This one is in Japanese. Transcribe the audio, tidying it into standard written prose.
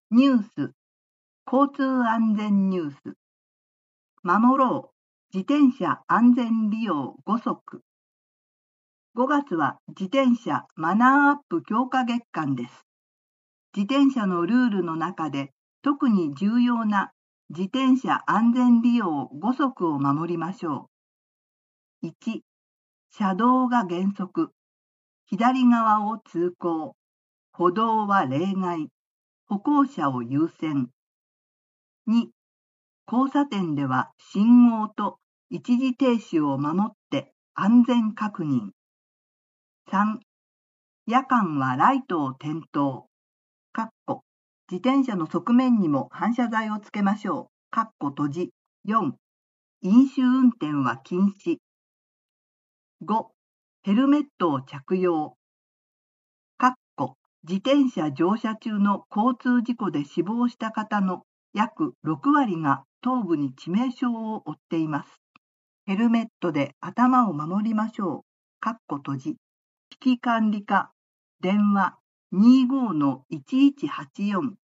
ニュース、交通安全ニュース。守ろう、自転車安全利用5則。5月は自転車マナーアップ強化月間です。自転車のルールの中で特に重要な自転車安全利用5則を守りましょう。1、車道が原則。左側を通行。歩道は例外。歩行者を優先。2、交差点では信号と一時停止を守って安全確認。3、夜間はライトを点灯。自転車の側面にも反射材をつけましょう。閉じ。4、飲酒運転は禁止。5、ヘルメットを着用。自転車乗車中の交通事故で死亡した方の約6割が頭部に致命傷を負っています。ヘルメットで頭を守りましょう。閉じ。危機管理課、電話 25-1184